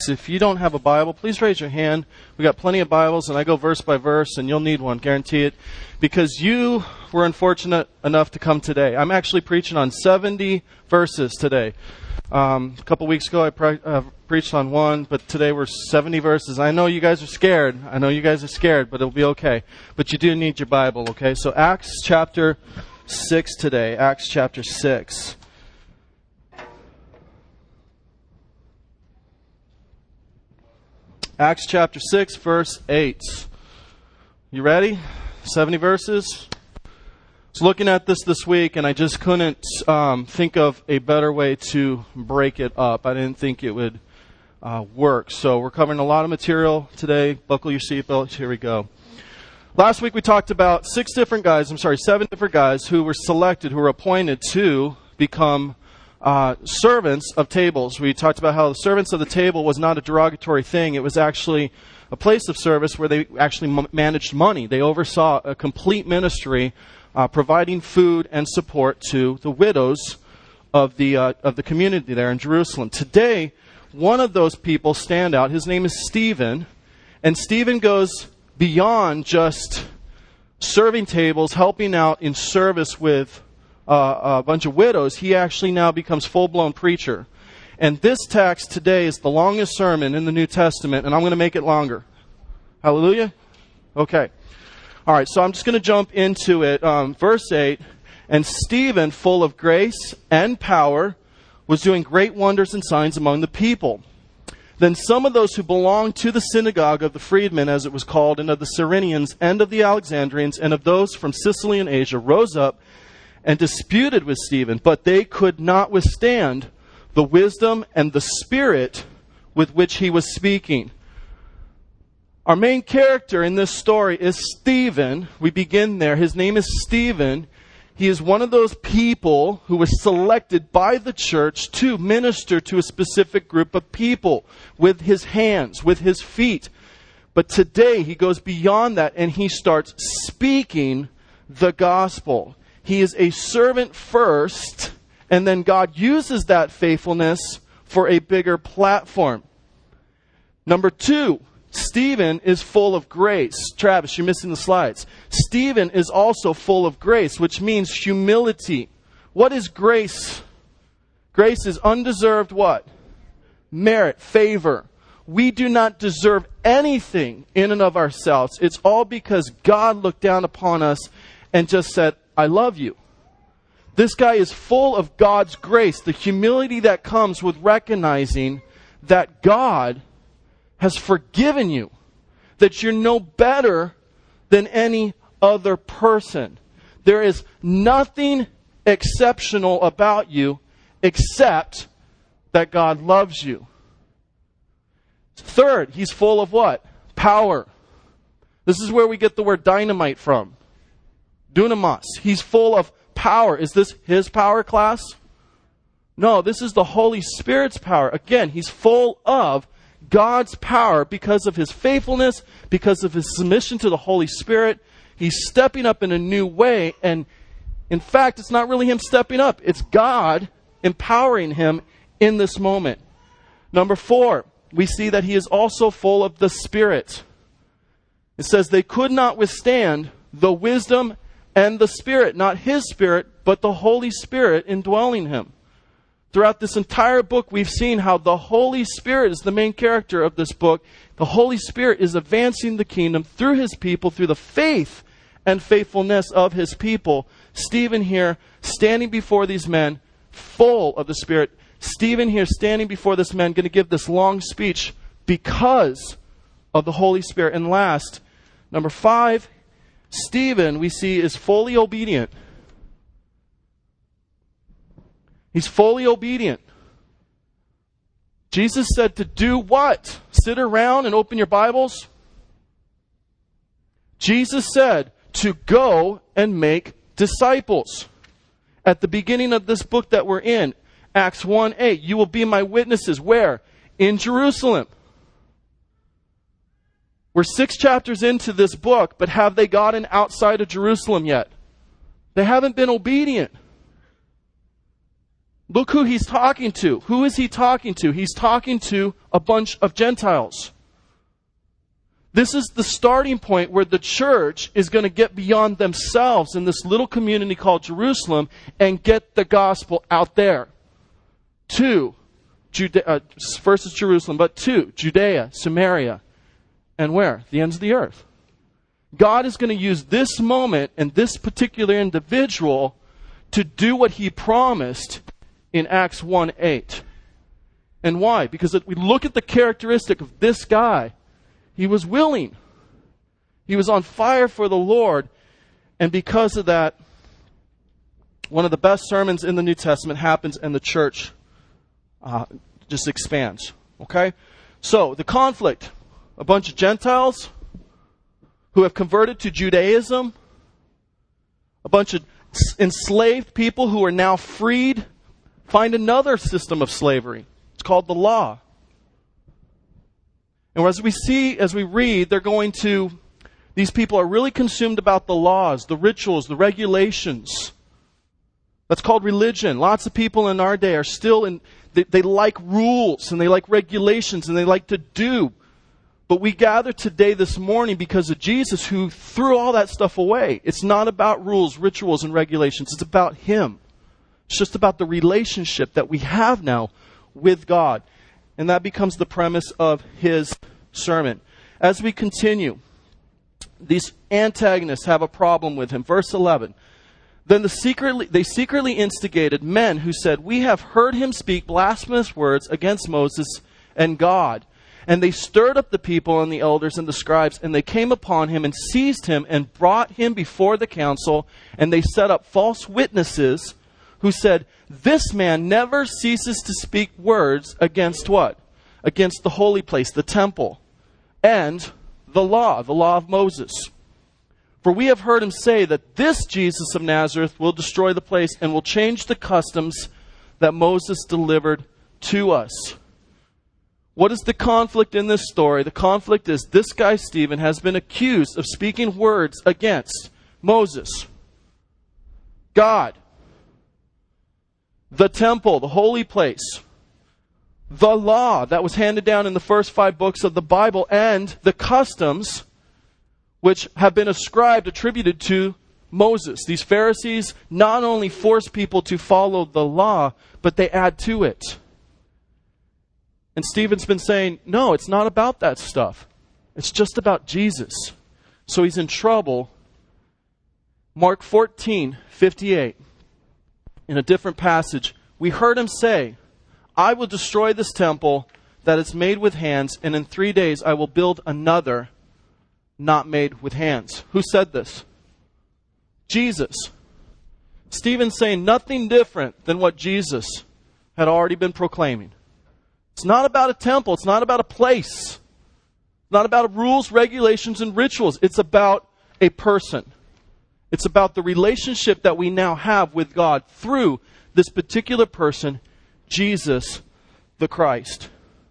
Acts. If you don't have a Bible, please raise your hand. We got plenty of Bibles, and I go verse by verse, and you'll need one, guarantee it, because you were unfortunate enough to come today. I'm actually preaching on 70 verses today. A couple weeks ago, I preached on one, but today we're 70 verses. I know you guys are scared. But it'll be okay. But you do need your Bible, okay? So Acts chapter 6 today. Acts chapter 6. Acts chapter 6, verse 8. You ready? 70 verses? I was looking at this week, and I just couldn't think of a better way to break it up. I didn't think it would work. So we're covering a lot of material today. Buckle your seatbelts. Here we go. Last week we talked about 7 different guys who were selected, who were appointed to become servants of tables. We talked about how the servants of the table was not a derogatory thing. It was actually a place of service where they actually managed money. They oversaw a complete ministry, providing food and support to the widows of the community there in Jerusalem. Today, one of those people stand out. His name is Stephen, and Stephen goes beyond just serving tables, helping out in service with a bunch of widows. He actually now becomes full-blown preacher. And this text today is the longest sermon in the New Testament, and I'm going to make it longer. Hallelujah? Okay. All right, so I'm just going to jump into it. Verse 8, and Stephen, full of grace and power, was doing great wonders and signs among the people. Then some of those who belonged to the synagogue of the freedmen, as it was called, and of the Cyrenians, and of the Alexandrians, and of those from Sicily and Asia, rose up and disputed with Stephen, but they could not withstand the wisdom and the spirit with which he was speaking. Our main character in this story is Stephen. We begin there. His name is Stephen. He is one of those people who was selected by the church to minister to a specific group of people with his hands, with his feet. But today he goes beyond that and he starts speaking the gospel. He is a servant first, and then God uses that faithfulness for a bigger platform. Number 2, Stephen is full of grace. Travis, you're missing the slides. Stephen is also full of grace, which means humility. What is grace? Grace is undeserved what? Merit, favor. We do not deserve anything in and of ourselves. It's all because God looked down upon us and just said, I love you. This guy is full of God's grace, the humility that comes with recognizing that God has forgiven you, that you're no better than any other person. There is nothing exceptional about you except that God loves you. Third, he's full of what? Power. This is where we get the word dynamite from. Dunamis. He's full of power. Is this his power class? No, this is the Holy Spirit's power. Again, he's full of God's power because of his faithfulness, because of his submission to the Holy Spirit. He's stepping up in a new way. And in fact, it's not really him stepping up. It's God empowering him in this moment. Number 4, we see that he is also full of the Spirit. It says they could not withstand the wisdom and the Spirit, not his Spirit, but the Holy Spirit indwelling him. Throughout this entire book, we've seen how the Holy Spirit is the main character of this book. The Holy Spirit is advancing the kingdom through his people, through the faith and faithfulness of his people. Stephen here, standing before these men, full of the Spirit. Stephen here, standing before this man, going to give this long speech because of the Holy Spirit. And last, number 5, Stephen, we see, is fully obedient. He's fully obedient. Jesus said to do what? Sit around and open your Bibles? Jesus said to go and make disciples. At the beginning of this book that we're in, Acts 1:8, you will be my witnesses. Where? In Jerusalem. We're 6 chapters into this book, but have they gotten outside of Jerusalem yet? They haven't been obedient. Look who he's talking to. Who is he talking to? He's talking to a bunch of Gentiles. This is the starting point where the church is going to get beyond themselves in this little community called Jerusalem and get the gospel out there. First is Jerusalem, but Judea, Samaria, and where? The ends of the earth. God is going to use this moment and this particular individual to do what he promised in Acts 1:8. And why? Because if we look at the characteristic of this guy, he was willing. He was on fire for the Lord. And because of that, one of the best sermons in the New Testament happens and the church just expands. Okay? So, the conflict. A bunch of Gentiles who have converted to Judaism. A bunch of enslaved people who are now freed. Find another system of slavery. It's called the law. And as we read, these people are really consumed about the laws, the rituals, the regulations. That's called religion. Lots of people in our day are still they like rules and they like regulations and they like to do. But we gather today, this morning, because of Jesus who threw all that stuff away. It's not about rules, rituals, and regulations. It's about Him. It's just about the relationship that we have now with God. And that becomes the premise of his sermon. As we continue, these antagonists have a problem with him. Verse 11. Then they secretly instigated men who said, "We have heard him speak blasphemous words against Moses and God." And they stirred up the people and the elders and the scribes, and they came upon him and seized him and brought him before the council. And they set up false witnesses who said, "This man never ceases to speak words against" what? Against the holy place, the temple, and the law of Moses. For we have heard him say that this Jesus of Nazareth will destroy the place and will change the customs that Moses delivered to us. What is the conflict in this story? The conflict is this guy, Stephen, has been accused of speaking words against Moses, God, the temple, the holy place, the law that was handed down in the first 5 books of the Bible, and the customs which have been attributed to Moses. These Pharisees not only force people to follow the law, but they add to it. And Stephen's been saying, no, it's not about that stuff. It's just about Jesus. So he's in trouble. Mark 14:58. In a different passage, we heard him say, "I will destroy this temple that is made with hands, and in 3 days I will build another not made with hands." Who said this? Jesus. Stephen's saying nothing different than what Jesus had already been proclaiming. It's not about a temple. It's not about a place. It's not about rules, regulations, and rituals. It's about a person. It's about the relationship that we now have with God through this particular person, Jesus the Christ.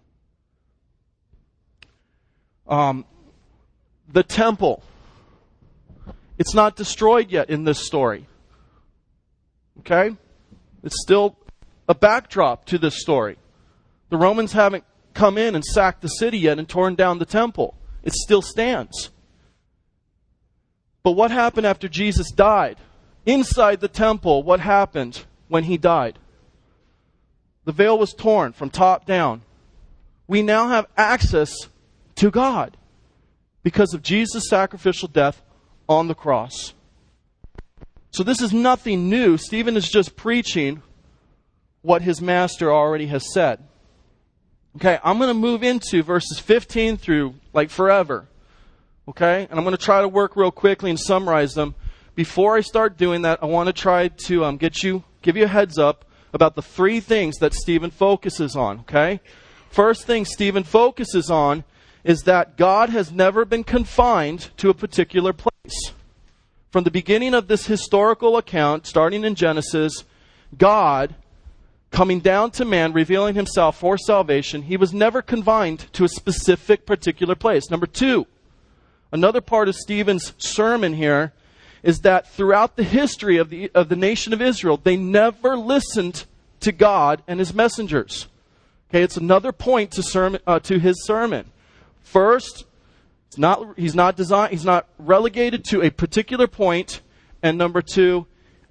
The temple. It's not destroyed yet in this story. Okay? It's still a backdrop to this story. The Romans haven't come in and sacked the city yet and torn down the temple. It still stands. But what happened after Jesus died? Inside the temple, what happened when he died? The veil was torn from top down. We now have access to God because of Jesus' sacrificial death on the cross. So this is nothing new. Stephen is just preaching what his master already has said. Okay, I'm going to move into verses 15 through forever. Okay, and I'm going to try to work real quickly and summarize them. Before I start doing that, I want to try to give you a heads up about the 3 things that Stephen focuses on. Okay, first thing Stephen focuses on is that God has never been confined to a particular place. From the beginning of this historical account, starting in Genesis, God coming down to man, revealing himself for salvation, he was never confined to a specific particular place. Number 2, another part of Stephen's sermon here is that throughout the history of the nation of Israel, they never listened to God and his messengers. Okay, it's another point to his sermon. First, he's not relegated to a particular point, and number two,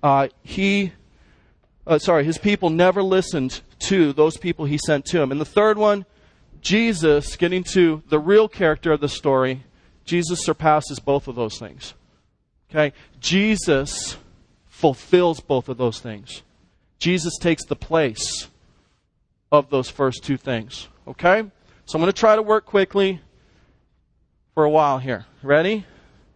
his people never listened to those people he sent to him. And the third one, Jesus, getting to the real character of the story, Jesus surpasses both of those things. Okay? Jesus fulfills both of those things. Jesus takes the place of those first two things. Okay? So I'm going to try to work quickly for a while here. Ready?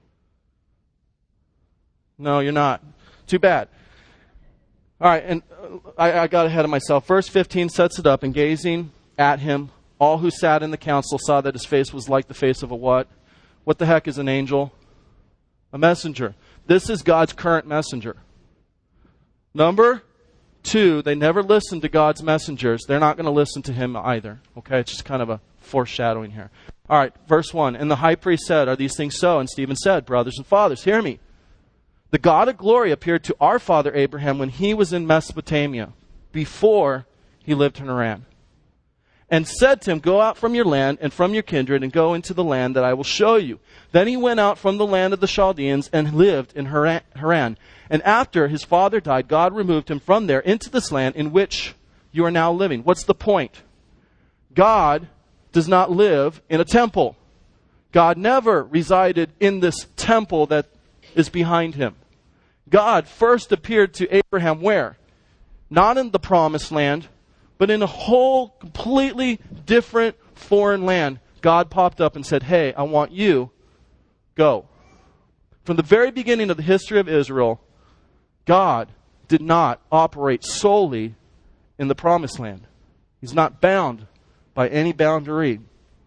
No, you're not. Too bad. All right, and I got ahead of myself. Verse 15 sets it up, and gazing at him, all who sat in the council saw that his face was like the face of a what? What the heck is an angel? A messenger. This is God's current messenger. Number two, they never listened to God's messengers. They're not going to listen to him either. Okay, it's just kind of a foreshadowing here. All right, verse 1. And the high priest said, "Are these things so?" And Stephen said, "Brothers and fathers, hear me. The God of glory appeared to our father Abraham when he was in Mesopotamia, before he lived in Haran, and said to him, 'Go out from your land and from your kindred and go into the land that I will show you.' Then he went out from the land of the Chaldeans and lived in Haran. And after his father died, God removed him from there into this land in which you are now living." What's the point? God does not live in a temple. God never resided in this temple that is behind him. God first appeared to Abraham where? Not in the promised land, but in a whole completely different foreign land. God popped up and said, "Hey, I want you. Go." From the very beginning of the history of Israel, God did not operate solely in the promised land. He's not bound by any boundary.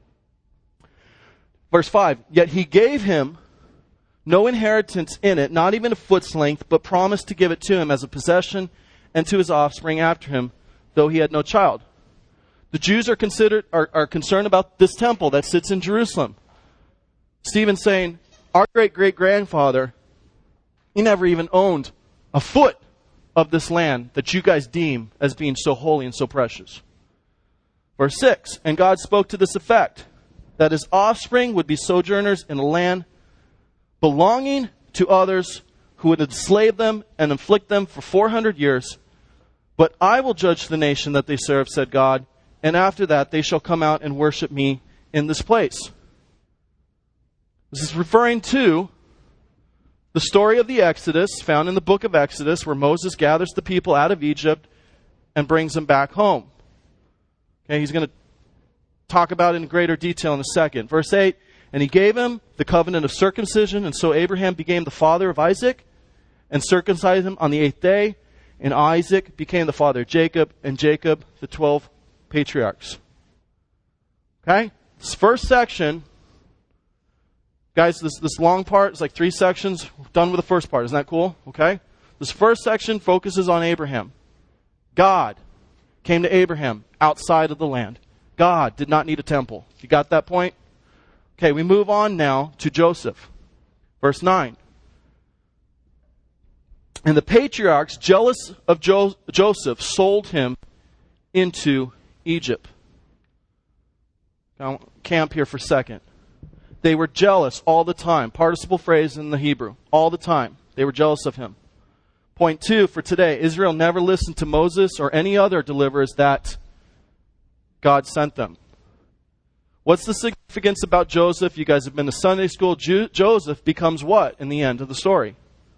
Verse 5, "Yet he gave him no inheritance in it, not even a foot's length, but promised to give it to him as a possession and to his offspring after him, though he had no child." The Jews are concerned about this temple that sits in Jerusalem. Stephen's saying, our great-great-grandfather, he never even owned a foot of this land that you guys deem as being so holy and so precious. Verse 6, "And God spoke to this effect, that his offspring would be sojourners in a land belonging to others who would enslave them and inflict them for 400 years. But I will judge the nation that they serve, said God, and after that they shall come out and worship me in this place." This is referring to the story of the Exodus, found in the book of Exodus, where Moses gathers the people out of Egypt and brings them back home. Okay, he's going to talk about it in greater detail in a second. Verse 8, "And he gave him the covenant of circumcision, and so Abraham became the father of Isaac, and circumcised him on the 8th day, and Isaac became the father of Jacob, and Jacob the 12 patriarchs." Okay? This first section, guys, this long part is like 3 sections. We're done with the first part. Isn't that cool? Okay? This first section focuses on Abraham. God came to Abraham outside of the land. God did not need a temple. You got that point? Okay, we move on now to Joseph. Verse 9. "And the patriarchs, jealous of Joseph, sold him into Egypt." Now, camp here for a second. They were jealous all the time. Participle phrase in the Hebrew. All the time. They were jealous of him. Point 2 for today. Israel never listened to Moses or any other deliverers that God sent them. What's the significance about Joseph? You guys have been to Sunday school. Joseph becomes what in the end of the story?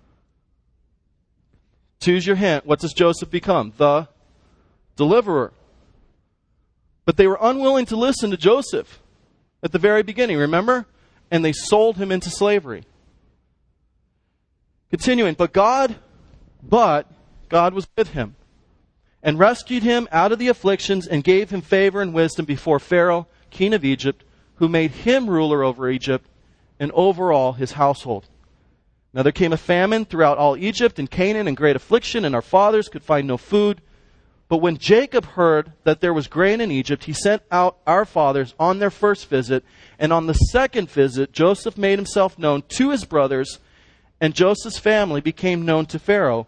Choose your hint. What does Joseph become? The deliverer. But they were unwilling to listen to Joseph at the very beginning, remember? And they sold him into slavery. Continuing, but God was with him and rescued him out of the afflictions and gave him favor and wisdom before Pharaoh, king of Egypt, who made him ruler over Egypt and over all his household. Now there came a famine throughout all Egypt and Canaan and great affliction, and our fathers could find no food. But when Jacob heard that there was grain in Egypt, he sent out our fathers on their first visit. And on the second visit, Joseph made himself known to his brothers, and Joseph's family became known to Pharaoh.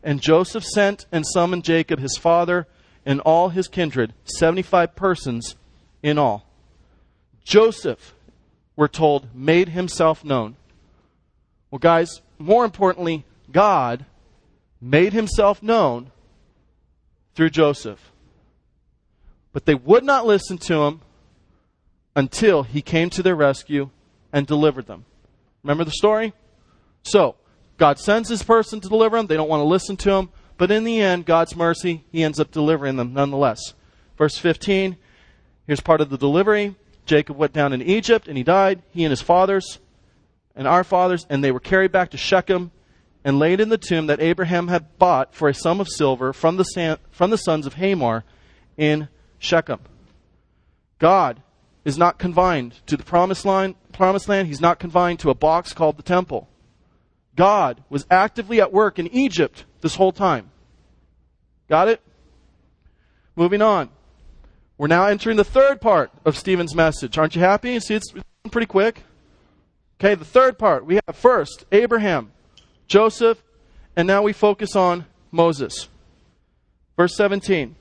And Joseph sent and summoned Jacob, his father, and all his kindred, 75 persons in all. Joseph, we're told, made himself known. Well, guys, more importantly, God made himself known through Joseph. But they would not listen to him until he came to their rescue and delivered them. Remember the story? So, God sends this person to deliver them. They don't want to listen to him. But in the end, God's mercy, he ends up delivering them nonetheless. Verse 15, here's part of the delivery. Jacob went down into Egypt and he died, he and his fathers and our fathers, and they were carried back to Shechem and laid in the tomb that Abraham had bought for a sum of silver from the sons of Hamor in Shechem. God is not confined to the promised land. He's not confined to a box called the temple. God was actively at work in Egypt this whole time. Got it? Moving on. We're now entering the third part of Stephen's message. Aren't you happy? See, it's pretty quick. Okay, the third part. We have first Abraham, Joseph, and now we focus on Moses. Verse 17.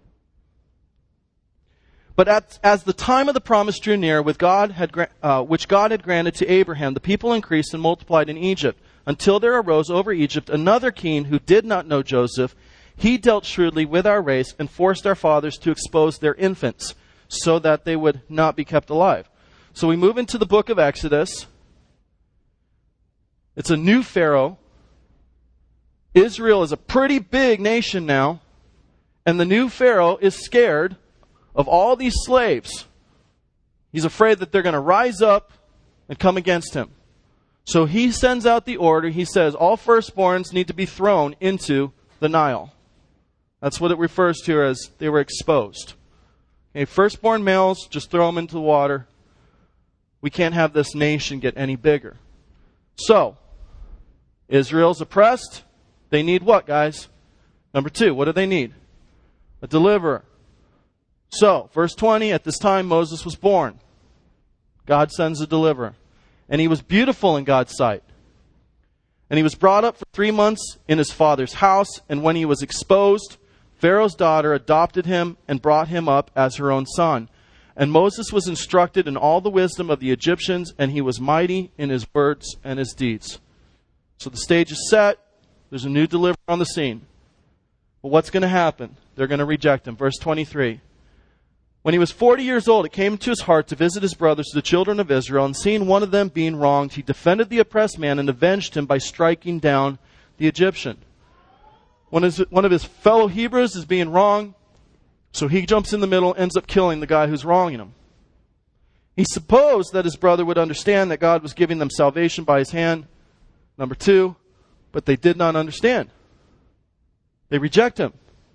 But as the time of the promise drew near, which God had granted to Abraham, the people increased and multiplied in Egypt, until there arose over Egypt another king who did not know Joseph. He dealt shrewdly with our race and forced our fathers to expose their infants, so that they would not be kept alive. So we move into the book of Exodus. It's a new Pharaoh. Israel is a pretty big nation now, and the new Pharaoh is scared of all these slaves. He's afraid that they're going to rise up and come against him. So he sends out the order. He says all firstborns need to be thrown into the Nile. That's what it refers to as they were exposed. Okay, firstborn males, just throw them into the water. We can't have this nation get any bigger. So, Israel's oppressed. They need what, guys? Number 2, what do they need? A deliverer. So, verse 20, at this time Moses was born. God sends a deliverer. And he was beautiful in God's sight. And he was brought up for 3 months in his father's house. And when he was exposed, Pharaoh's daughter adopted him and brought him up as her own son. And Moses was instructed in all the wisdom of the Egyptians, and he was mighty in his words and his deeds. So the stage is set. There's a new deliverer on the scene. But what's going to happen? They're going to reject him. Verse 23. When he was 40 years old, it came into his heart to visit his brothers, the children of Israel, and seeing one of them being wronged, he defended the oppressed man and avenged him by striking down the Egyptian. One of his fellow Hebrews is being wronged, so he jumps in the middle, ends up killing the guy who's wronging him. He supposed that his brother would understand that God was giving them salvation by his hand. Number 2, but they did not understand. They reject him.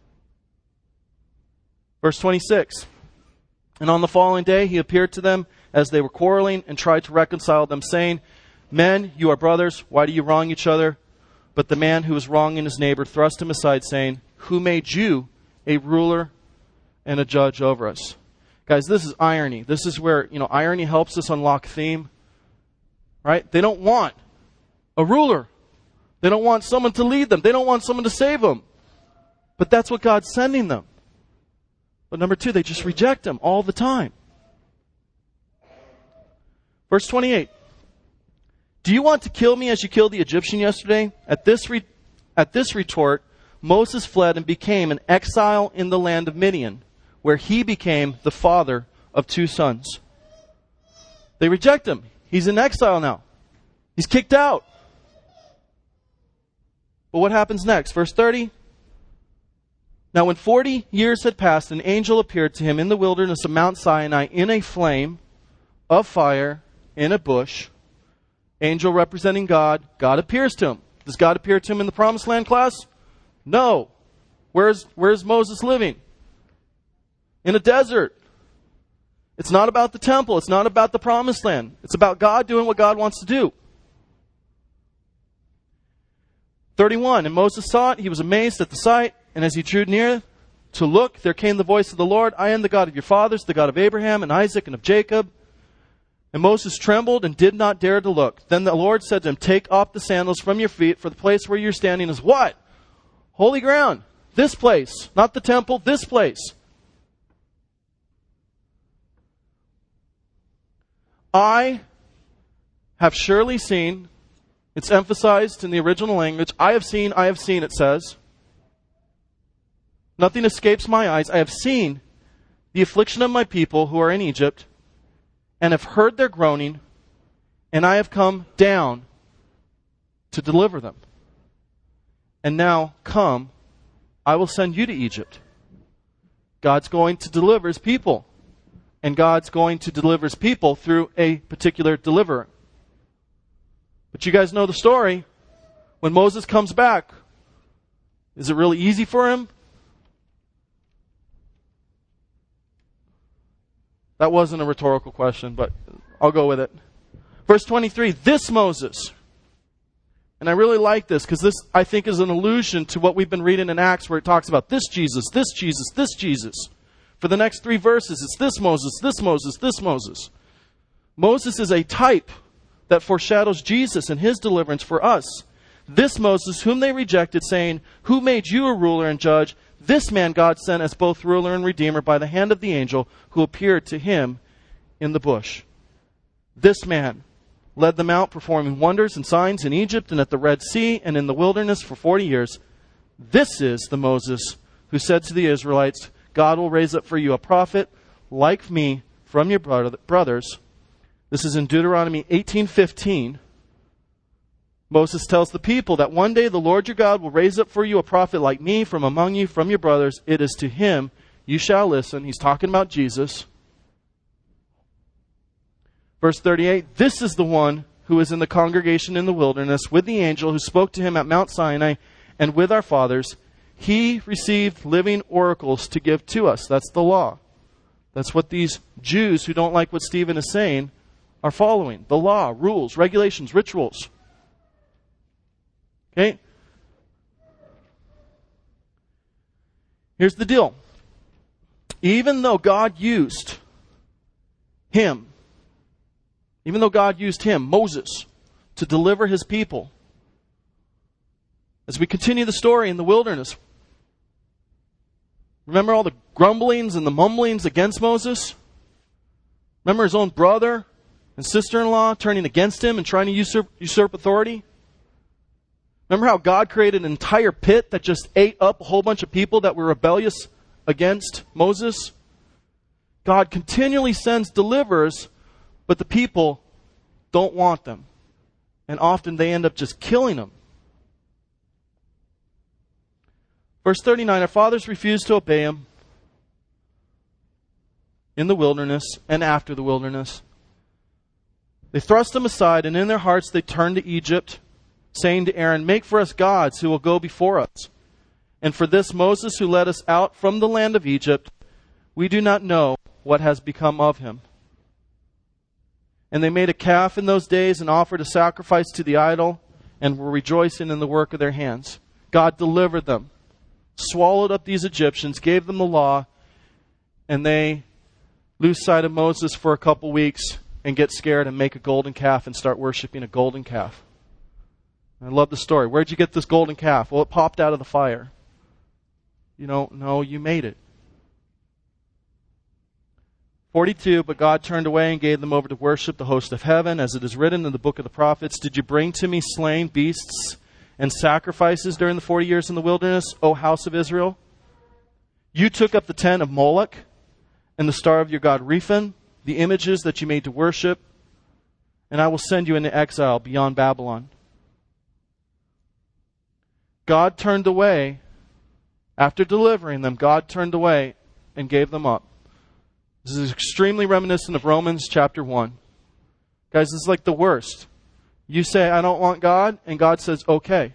Verse 26. And on the following day he appeared to them as they were quarreling and tried to reconcile them, saying, Men, you are brothers, why do you wrong each other? But the man who was wronging his neighbor thrust him aside, saying, Who made you a ruler and a judge over us? Guys, this is irony. This is where, irony helps us unlock theme. Right? They don't want a ruler. They don't want someone to lead them. They don't want someone to save them. But that's what God's sending them. But number 2, they just reject him all the time. Verse 28. Do you want to kill me as you killed the Egyptian yesterday? At this retort, Moses fled and became an exile in the land of Midian, where he became the father of 2 sons. They reject him. He's in exile now. He's kicked out. But what happens next? Verse 30. Now when 40 years had passed, an angel appeared to him in the wilderness of Mount Sinai in a flame of fire in a bush. Angel representing God. God appears to him. Does God appear to him in the promised land, class? No. Where's Moses living? In a desert. It's not about the temple. It's not about the promised land. It's about God doing what God wants to do. 31. And Moses saw it. He was amazed at the sight. And as he drew near to look, there came the voice of the Lord. I am the God of your fathers, the God of Abraham and Isaac and of Jacob. And Moses trembled and did not dare to look. Then the Lord said to him, Take off the sandals from your feet, for the place where you're standing is what? Holy ground. This place. Not the temple, this place. I have surely seen, it's emphasized in the original language, I have seen, it says. Nothing escapes my eyes. I have seen the affliction of my people who are in Egypt, and have heard their groaning, and I have come down to deliver them. And now, come, I will send you to Egypt. God's going to deliver his people. And God's going to deliver his people through a particular deliverer. But you guys know the story. When Moses comes back, is it really easy for him? That wasn't a rhetorical question, but I'll go with it. Verse 23, this Moses. And I really like this because this, I think, is an allusion to what we've been reading in Acts where it talks about this Jesus, this Jesus, this Jesus. For the next 3 verses, it's this Moses, this Moses, this Moses. Moses is a type that foreshadows Jesus and his deliverance for us. This Moses, whom they rejected, saying, who made you a ruler and judge? This man God sent as both ruler and redeemer by the hand of the angel who appeared to him in the bush. This man led them out, performing wonders and signs in Egypt and at the Red Sea and in the wilderness for 40 years. This is the Moses who said to the Israelites, God will raise up for you a prophet like me from your brothers. This is in Deuteronomy 18:15. Moses tells the people that one day the Lord your God will raise up for you a prophet like me from among you, from your brothers. It is to him you shall listen. He's talking about Jesus. Verse 38, this is the one who is in the congregation in the wilderness with the angel who spoke to him at Mount Sinai and with our fathers. He received living oracles to give to us. That's the law. That's what these Jews who don't like what Stephen is saying are following. The law, rules, regulations, rituals. Okay? Here's the deal. Even though God used him, Moses, to deliver his people, as we continue the story in the wilderness, remember all the grumblings and the mumblings against Moses? Remember his own brother and sister-in-law turning against him and trying to usurp authority? Remember how God created an entire pit that just ate up a whole bunch of people that were rebellious against Moses? God continually sends deliverers, but the people don't want them. And often they end up just killing them. Verse 39, our fathers refused to obey him in the wilderness and after the wilderness. They thrust him aside, and in their hearts they turned to Egypt, saying to Aaron, make for us gods who will go before us. And for this Moses who led us out from the land of Egypt, we do not know what has become of him. And they made a calf in those days and offered a sacrifice to the idol and were rejoicing in the work of their hands. God delivered them, swallowed up these Egyptians, gave them the law, and they lose sight of Moses for a couple weeks and get scared and make a golden calf and start worshiping a golden calf. I love the story. Where'd you get this golden calf? Well, it popped out of the fire. No, you made it. 42, but God turned away and gave them over to worship the host of heaven, as it is written in the book of the prophets. Did you bring to me slain beasts and sacrifices during the 40 years in the wilderness, O house of Israel? You took up the tent of Moloch and the star of your god Rephan, the images that you made to worship, and I will send you into exile beyond Babylon. God turned away. After delivering them, God turned away and gave them up. This is extremely reminiscent of Romans chapter 1. Guys, this is like the worst. You say, I don't want God, and God says, okay.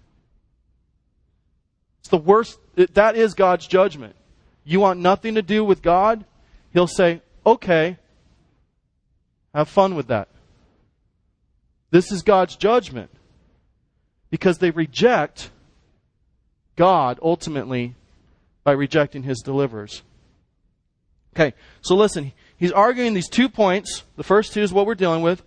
It's the worst. That is God's judgment. You want nothing to do with God? He'll say, okay, have fun with that. This is God's judgment. Because they reject God ultimately by rejecting his deliverers. Okay, so listen, he's arguing these 2 points. The first 2 is what we're dealing with.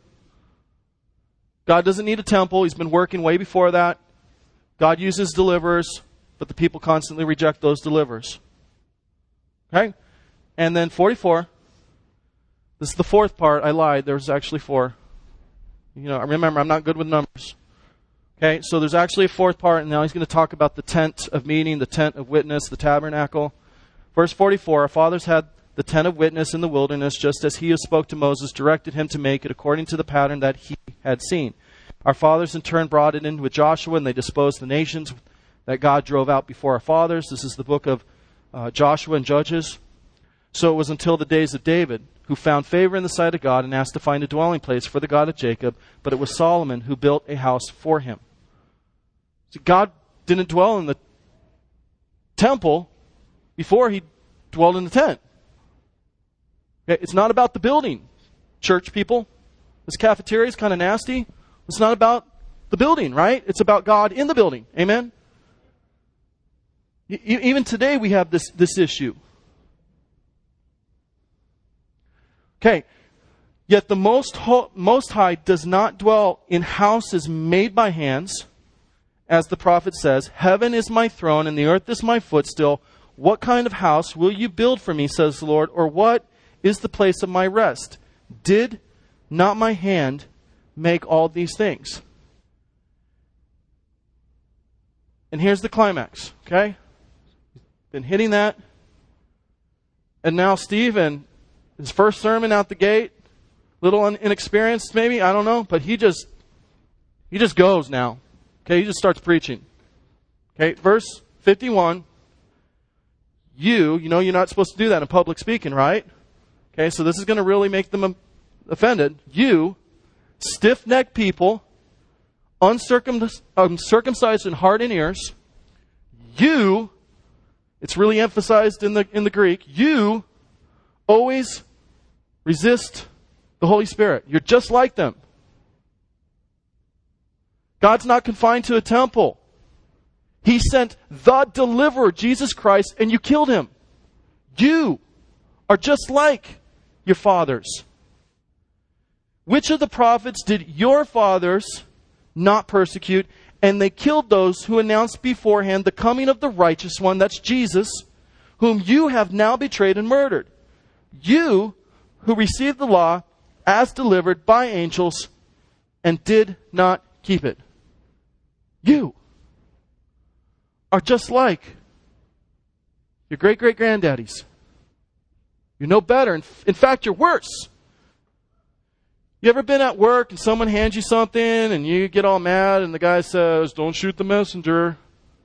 God doesn't need a temple. He's been working way before that. God uses deliverers. but the people constantly reject those deliverers. Okay? And then 44. This is the fourth part. I lied. There was actually 4. Remember, I'm not good with numbers. Okay, so there's actually a fourth part, and now he's going to talk about the tent of meeting, the tent of witness, the tabernacle. Verse 44, our fathers had the tent of witness in the wilderness, just as he who spoke to Moses directed him to make it according to the pattern that he had seen. Our fathers in turn brought it in with Joshua, and they disposed the nations that God drove out before our fathers. This is the book of Joshua and Judges. So it was until the days of David, who found favor in the sight of God and asked to find a dwelling place for the God of Jacob, but it was Solomon who built a house for him. See, God didn't dwell in the temple before he dwelled in the tent. Okay, it's not about the building, church people. This cafeteria is kind of nasty. It's not about the building, right? It's about God in the building. Amen? Even today we have this issue. Okay, yet the Most High does not dwell in houses made by hands, as the prophet says, heaven is my throne and the earth is my footstool. What kind of house will you build for me, says the Lord, or what is the place of my rest? Did not my hand make all these things? And here's the climax, okay? Been hitting that. And now Stephen, his first sermon out the gate, little inexperienced maybe, I don't know, but he just goes now. Okay, he just starts preaching. Okay, verse 51. You're not supposed to do that in public speaking, right? Okay, so this is going to really make them offended. You, stiff-necked people, uncircumcised in heart and ears, you, it's really emphasized in the Greek, you always resist the Holy Spirit. You're just like them. God's not confined to a temple. He sent the deliverer, Jesus Christ, and you killed him. You are just like your fathers. Which of the prophets did your fathers not persecute? And they killed those who announced beforehand the coming of the righteous one, that's Jesus, whom you have now betrayed and murdered. You who received the law as delivered by angels and did not keep it. You are just like your great-great-granddaddies. You're no better. In fact, you're worse. You ever been at work and someone hands you something and you get all mad and the guy says, "Don't shoot the messenger"?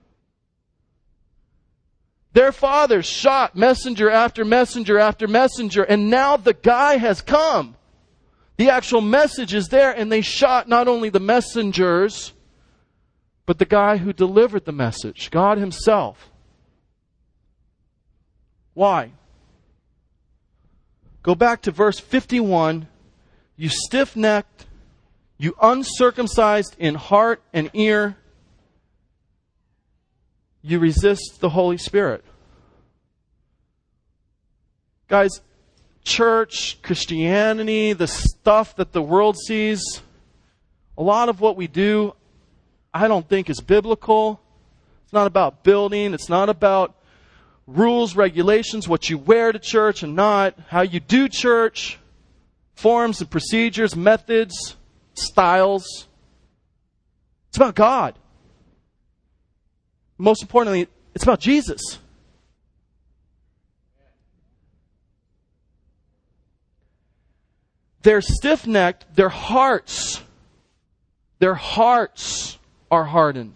Their fathers shot messenger after messenger after messenger, and now the guy has come. The actual message is there, and they shot not only the messengers, but the guy who delivered the message, God himself. Why? Go back to verse 51. You stiff-necked, you uncircumcised in heart and ear, you resist the Holy Spirit. Guys, church, Christianity, the stuff that the world sees, a lot of what we do, I don't think is biblical. It's not about building. It's not about rules, regulations, what you wear to church and not, how you do church, forms and procedures, methods, styles. It's about God. Most importantly, it's about Jesus. They're stiff-necked. Their hearts are hardened.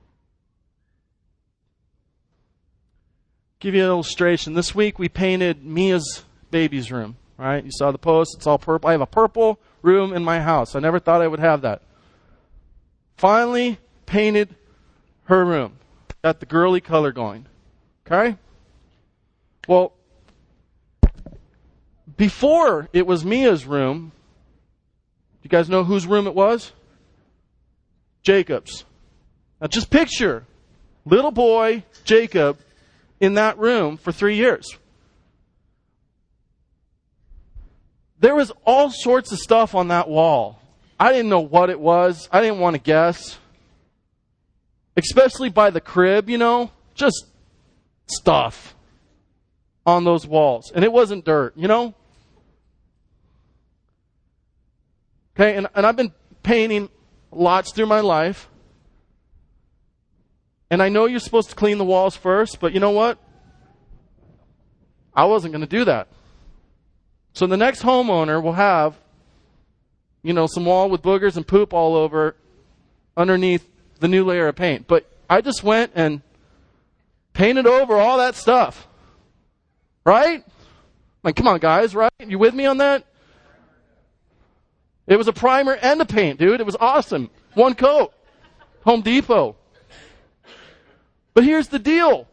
Give you an illustration. This week we painted Mia's baby's room. Right? You saw the post. It's all purple. I have a purple room in my house. I never thought I would have that. Finally painted her room. Got the girly color going. Okay? Well, before it was Mia's room, you guys know whose room it was? Jacob's. Now just picture little boy Jacob in that room for 3 years. There was all sorts of stuff on that wall. I didn't know what it was. I didn't want to guess. Especially by the crib, just stuff on those walls. And it wasn't dirt, you know? Okay, and I've been painting lots through my life. And I know you're supposed to clean the walls first, but you know what? I wasn't going to do that. So the next homeowner will have, some wall with boogers and poop all over underneath the new layer of paint. But I just went and painted over all that stuff. Right? Like, come on, guys, right? You with me on that? It was a primer and a paint, dude. It was awesome. One coat. Home Depot. But here's the deal.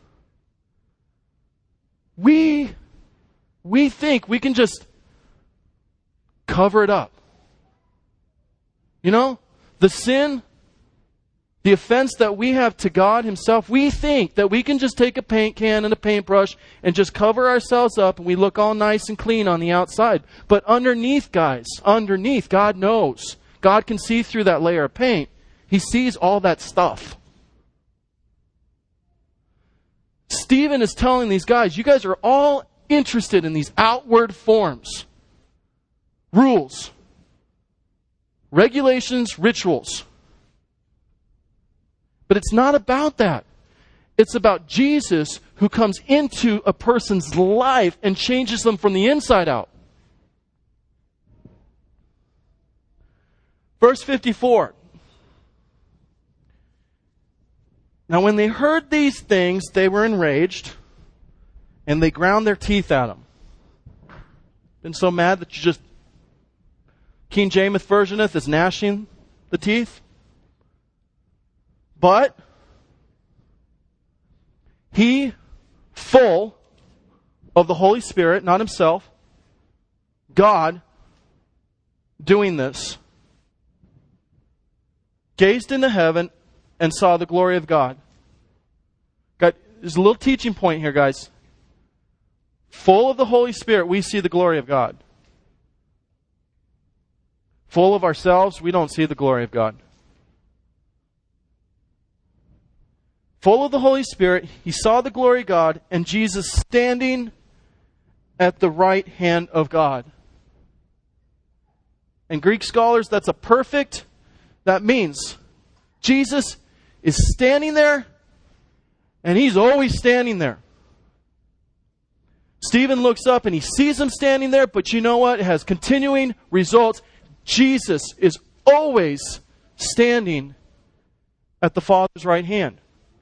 We think we can just cover it up. The sin, the offense that we have to God Himself, we think that we can just take a paint can and a paintbrush and just cover ourselves up and we look all nice and clean on the outside. But underneath, guys, God knows. God can see through that layer of paint. He sees all that stuff. Stephen is telling these guys, you guys are all interested in these outward forms, rules, regulations, rituals. But it's not about that. It's about Jesus who comes into a person's life and changes them from the inside out. Verse 54. Now when they heard these things, they were enraged, and they ground their teeth at him. Been so mad that you just, King James versioneth is gnashing the teeth. But he, full of the Holy Spirit, not himself, God, doing this, gazed into heaven and saw the glory of God. There's a little teaching point here, guys. Full of the Holy Spirit, we see the glory of God. Full of ourselves, we don't see the glory of God. Full of the Holy Spirit, he saw the glory of God and Jesus standing at the right hand of God. And Greek scholars, that means Jesus is standing there and he's always standing there. Stephen looks up and he sees him standing there, but you know what? It has continuing results. Jesus is always standing at the Father's right hand.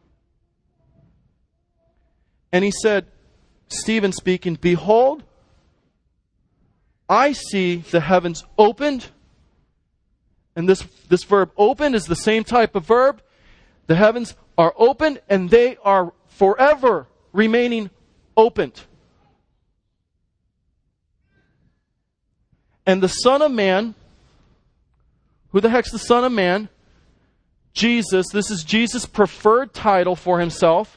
And he said, Stephen speaking, behold, I see the heavens opened. And this verb opened is the same type of verb. The heavens are opened and they are forever remaining opened. And the Son of Man, who the heck's the Son of Man? Jesus. This is Jesus' preferred title for himself.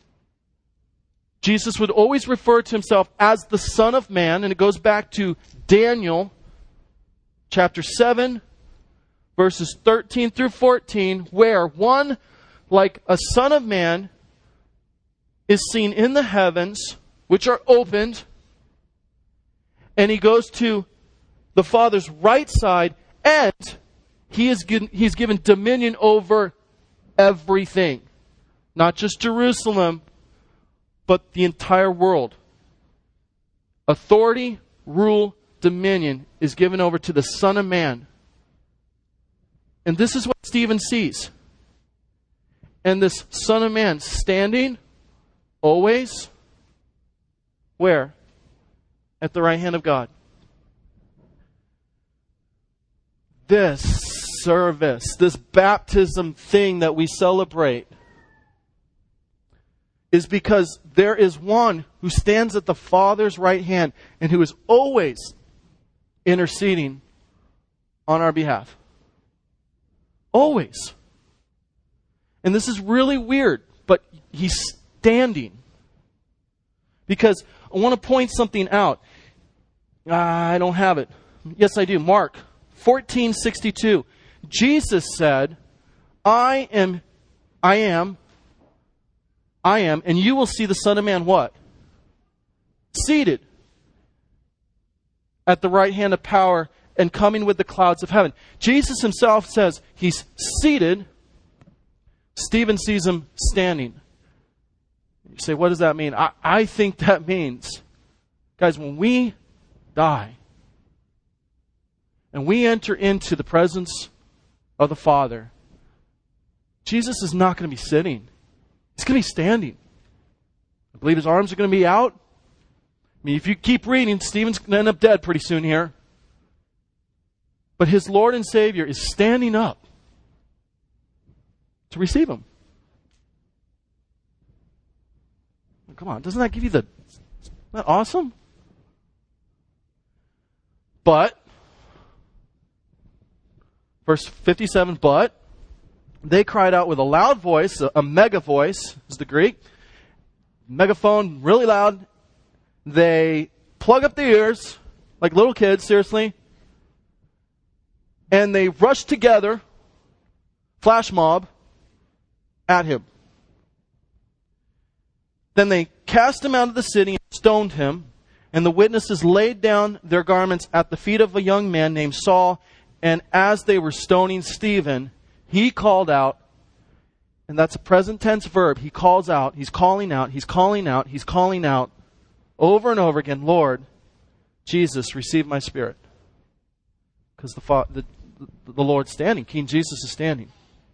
Jesus would always refer to himself as the Son of Man. And it goes back to Daniel chapter 7, verses 13 through 14, where one like a Son of Man is seen in the heavens, which are opened. And he goes to the Father's right side, and he's given dominion over everything. Not just Jerusalem, but the entire world. Authority, rule, dominion is given over to the Son of Man. And this is what Stephen sees. And this Son of Man standing always, where? At the right hand of God. This service, this baptism thing that we celebrate, is because there is one who stands at the Father's right hand and who is always interceding on our behalf. Always. And this is really weird, but he's standing. Because I want to point something out. I don't have it. Yes, I do. Mark 14:62. Jesus said, I I am, and you will see the Son of Man what? Seated at the right hand of power and coming with the clouds of heaven. Jesus himself says he's seated. Stephen sees him standing. You say, what does that mean? I think that means, guys, when we die and we enter into the presence of the Father, Jesus is not going to be sitting. He's going to be standing. I believe his arms are going to be out. I mean, if you keep reading, Stephen's going to end up dead pretty soon here. But his Lord and Savior is standing up to receive him. Come on, doesn't that give you isn't that awesome? But, verse 57, but they cried out with a loud voice, a mega voice is the Greek, megaphone, really loud. They plug up their ears, like little kids, seriously, and they rush together, flash mob, at him. Then they cast him out of the city and stoned him, and the witnesses laid down their garments at the feet of a young man named Saul, and as they were stoning Stephen, he called out, and that's a present tense verb, he calls out, he's calling out, he's calling out, he's calling out, over and over again, Lord, Jesus, receive my spirit. Because the Lord's standing, King Jesus is standing.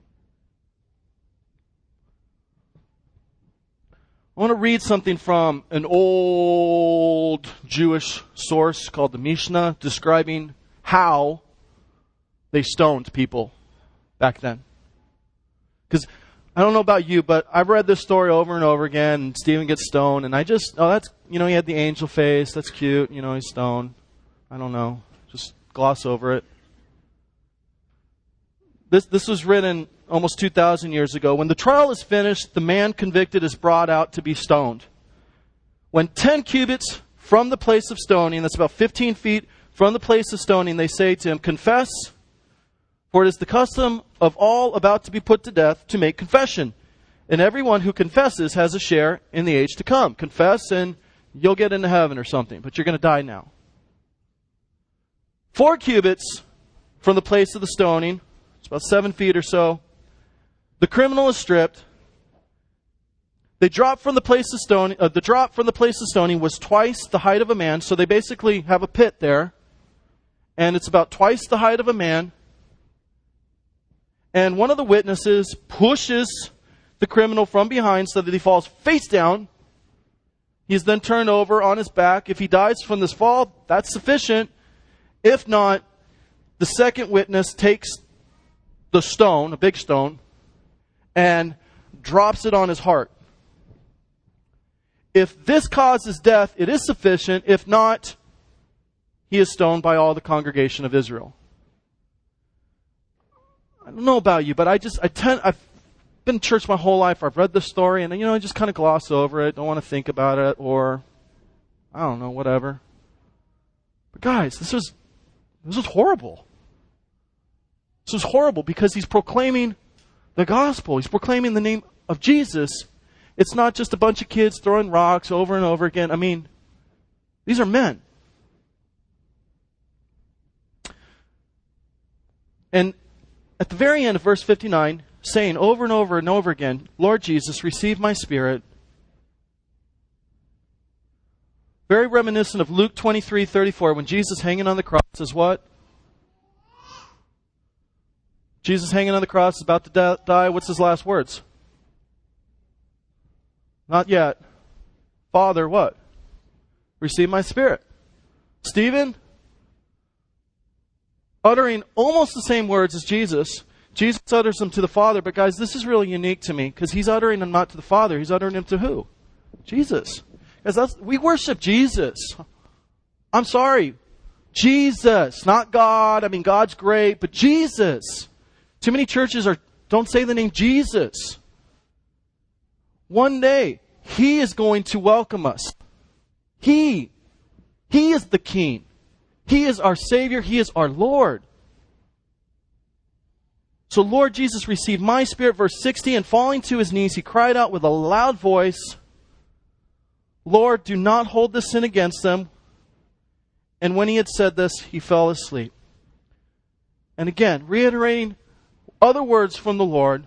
I want to read something from an old Jewish source called the Mishnah, describing how they stoned people back then. Because I don't know about you, but I've read this story over and over again, and Stephen gets stoned, and that's, he had the angel face, that's cute, he's stoned. I don't know, just gloss over it. This was written almost 2,000 years ago. When the trial is finished, the man convicted is brought out to be stoned. When 10 cubits from the place of stoning, that's about 15 feet from the place of stoning, they say to him, confess, for it is the custom of all about to be put to death to make confession. And everyone who confesses has a share in the age to come. Confess and you'll get into heaven or something, but you're going to die now. 4 cubits from the place of the stoning, it's about 7 feet or so, the criminal is stripped. They drop from the place of stoning. The drop from the place of stoning was twice the height of a man. So they basically have a pit there, and it's about twice the height of a man. And one of the witnesses pushes the criminal from behind so that he falls face down. He's then turned over on his back. If he dies from this fall, that's sufficient. If not, the second witness takes the stone, a big stone, and drops it on his heart. If this causes death, it is sufficient. If not, he is stoned by all the congregation of Israel. I don't know about you, but I've been in church my whole life. I've read this story, and I just kind of gloss over it. Don't want to think about it, or I don't know, whatever. But guys, this was horrible. This was horrible because he's proclaiming the gospel. He's proclaiming the name of Jesus. It's not just a bunch of kids throwing rocks over and over again. I mean, these are men. And at the very end of verse 59, saying over and over and over again, Lord Jesus, receive my spirit. Very reminiscent of Luke 23:34, when Jesus hanging on the cross is what? Jesus hanging on the cross is about to die. What's his last words? Not yet. Father, what? Receive my spirit. Stephen, uttering almost the same words as Jesus. Jesus utters them to the Father. But guys, this is really unique to me because he's uttering them not to the Father. He's uttering them to who? Jesus. Because we worship Jesus. I'm sorry. Jesus, not God. I mean, God's great, but Jesus. Too many churches don't say the name Jesus. One day, he is going to welcome us. He is the King. He is our Savior. He is our Lord. So Lord Jesus received my spirit, verse 60, and falling to his knees, he cried out with a loud voice, Lord, do not hold this sin against them. And when he had said this, he fell asleep. And again, reiterating other words from the Lord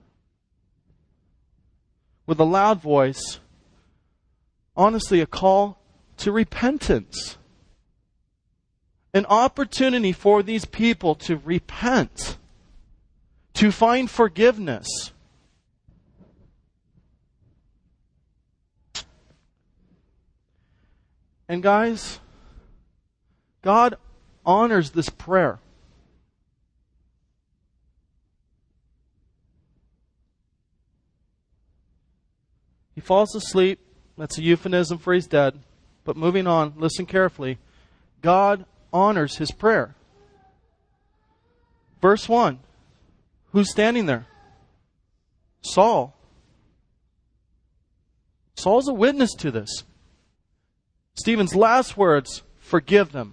with a loud voice, honestly, a call to repentance. An opportunity for these people to repent, to find forgiveness. And guys, God honors this prayer. He falls asleep. That's a euphemism for he's dead. But moving on, listen carefully. God honors his prayer. Verse 1. Who's standing there? Saul. Saul's a witness to this. Stephen's last words, forgive them.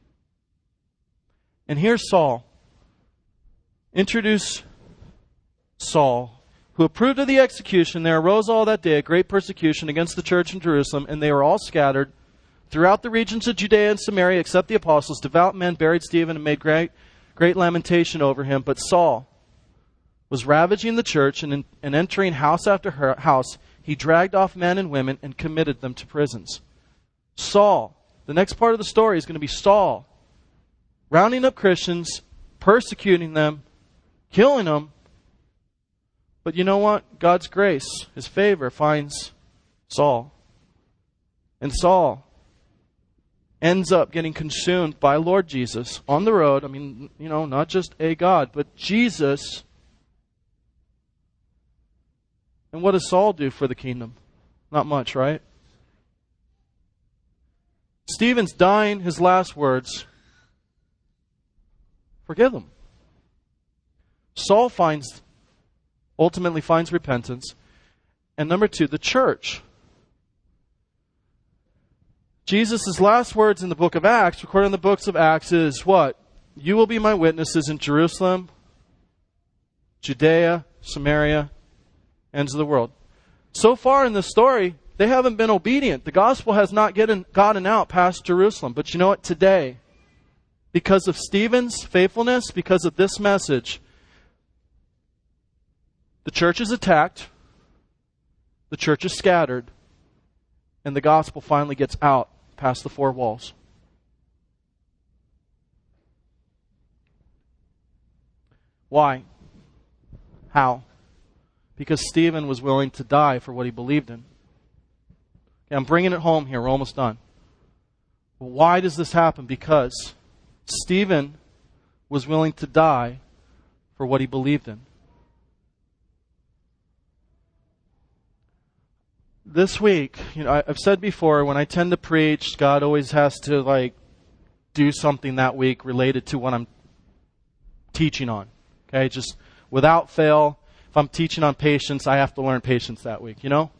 And here's Saul. Introduce Saul, who approved of the execution. There arose all that day a great persecution against the church in Jerusalem, and they were all scattered throughout the regions of Judea and Samaria, except the apostles. Devout men buried Stephen and made great lamentation over him. But Saul was ravaging the church, and entering house after house, he dragged off men and women and committed them to prisons. Saul, the next part of the story is going to be Saul, rounding up Christians, persecuting them, killing them. But you know what? God's grace, his favor, finds Saul. And Saul ends up getting consumed by Lord Jesus on the road. I mean, not just a God, but Jesus. And what does Saul do for the kingdom? Not much, right? Stephen's dying, his last words, forgive them. Saul ultimately finds repentance. And number 2, the church. Jesus' last words in the book of Acts, recorded in the books of Acts, is what? You will be my witnesses in Jerusalem, Judea, Samaria, ends of the world. So far in this story, they haven't been obedient. The gospel has not gotten out past Jerusalem. But you know what? Today, because of Stephen's faithfulness, because of this message, the church is attacked, the church is scattered, and the gospel finally gets out past the 4 walls. Why? How? Because Stephen was willing to die for what he believed in. Okay, I'm bringing it home here. We're almost done. Why does this happen? Because Stephen was willing to die for what he believed in. This week, I've said before, when I tend to preach, God always has to do something that week related to what I'm teaching on. Okay, just without fail, if I'm teaching on patience, I have to learn patience that week,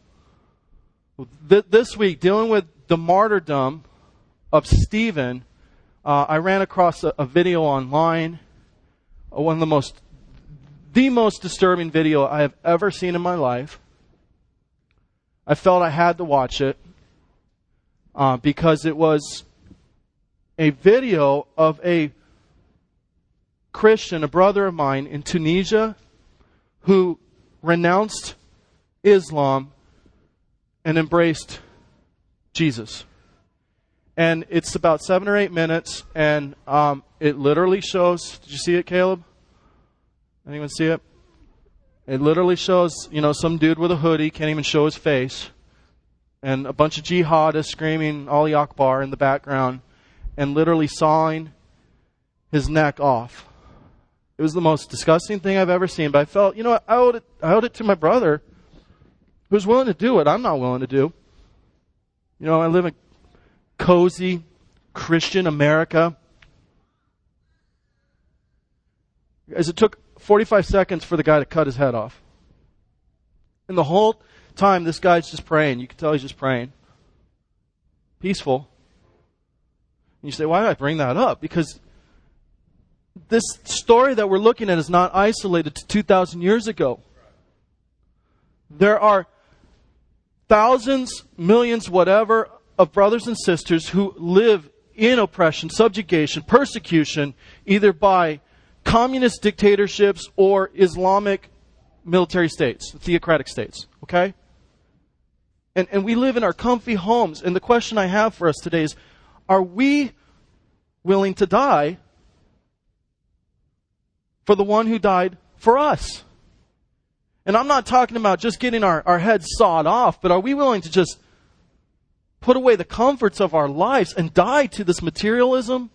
This week, dealing with the martyrdom of Stephen, I ran across a video online, one of the most disturbing video I have ever seen in my life. I felt I had to watch it because it was a video of a Christian, a brother of mine in Tunisia, who renounced Islam and embraced Jesus. And it's about 7 or 8 minutes, and it literally shows, did you see it, Caleb? Anyone see it? It literally shows, some dude with a hoodie, can't even show his face, and a bunch of jihadists screaming Ali Akbar in the background, and literally sawing his neck off. It was the most disgusting thing I've ever seen, but I felt, I owed it to my brother, who's willing to do what I'm not willing to do. I live in cozy Christian America. As it took 45 seconds for the guy to cut his head off. And the whole time, this guy's just praying. You can tell he's just praying. Peaceful. And you say, why did I bring that up? Because this story that we're looking at is not isolated to 2,000 years ago. There are thousands, millions, whatever, of brothers and sisters who live in oppression, subjugation, persecution, either by communist dictatorships or Islamic military states, theocratic states. Okay? And we live in our comfy homes. And the question I have for us today is, are we willing to die for the one who died for us? And I'm not talking about just getting our heads sawed off, but are we willing to just put away the comforts of our lives and die to this materialism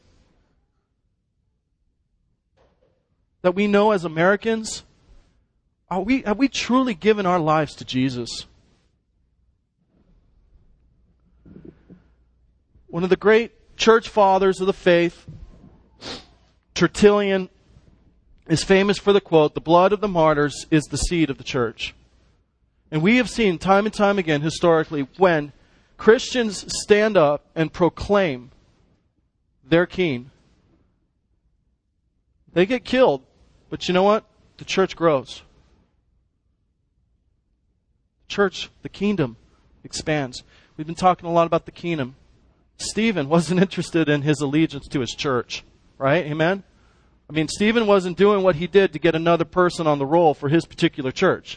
that we know as Americans? Have we truly given our lives to Jesus? One of the great church fathers of the faith, Tertullian, is famous for the quote, "The blood of the martyrs is the seed of the church." And we have seen time and time again historically when Christians stand up and proclaim their king, they get killed. But you know what? The church grows. Church, the kingdom expands. We've been talking a lot about the kingdom. Stephen wasn't interested in his allegiance to his church, right? Amen? I mean, Stephen wasn't doing what he did to get another person on the roll for his particular church.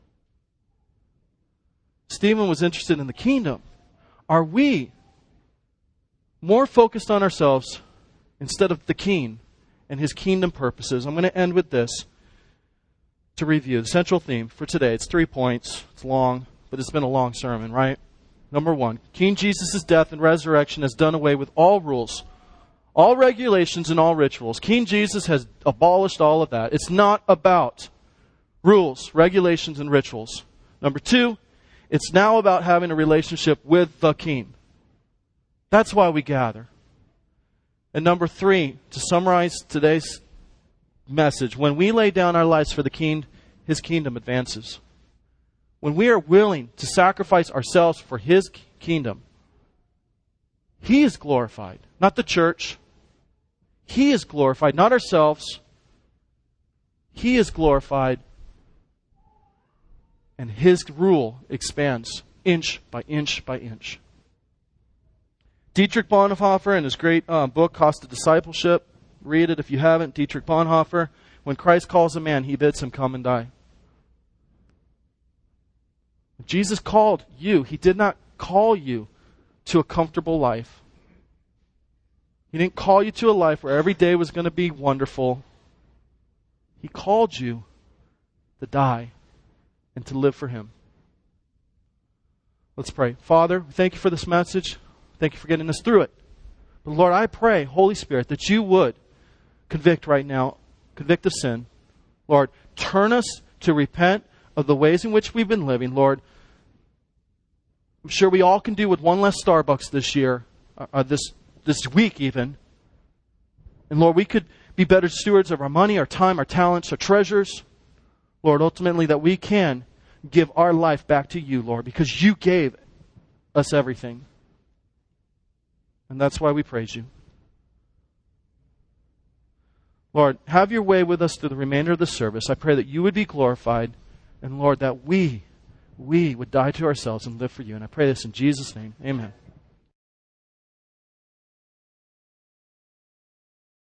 Stephen was interested in the kingdom. Are we more focused on ourselves instead of the king and his kingdom purposes? I'm going to end with this to review. The central theme for today, it's 3 points. It's long, but it's been a long sermon, right? Number 1, King Jesus' death and resurrection has done away with all rules, all regulations, and all rituals. King Jesus has abolished all of that. It's not about rules, regulations, and rituals. Number 2, it's now about having a relationship with the King. That's why we gather. And number 3, to summarize today's message, when we lay down our lives for the King, his kingdom advances. When we are willing to sacrifice ourselves for his kingdom, he is glorified, not the church. He is glorified, not ourselves. He is glorified, and his rule expands inch by inch by inch. Dietrich Bonhoeffer, in his great book, Cost of Discipleship, read it if you haven't. Dietrich Bonhoeffer, when Christ calls a man, he bids him come and die. Jesus called you. He did not call you to a comfortable life. He didn't call you to a life where every day was going to be wonderful. He called you to die and to live for him. Let's pray. Father, thank you for this message. Thank you for getting us through it. But Lord, I pray, Holy Spirit, that you would convict right now, convict of sin. Lord, turn us to repent of the ways in which we've been living. Lord, I'm sure we all can do with one less Starbucks this year, this week even. And Lord, we could be better stewards of our money, our time, our talents, our treasures. Lord, ultimately that we can give our life back to you, Lord, because you gave us everything. And that's why we praise you. Lord, have your way with us through the remainder of the service. I pray that you would be glorified. And Lord, that we would die to ourselves and live for you. And I pray this in Jesus' name. Amen.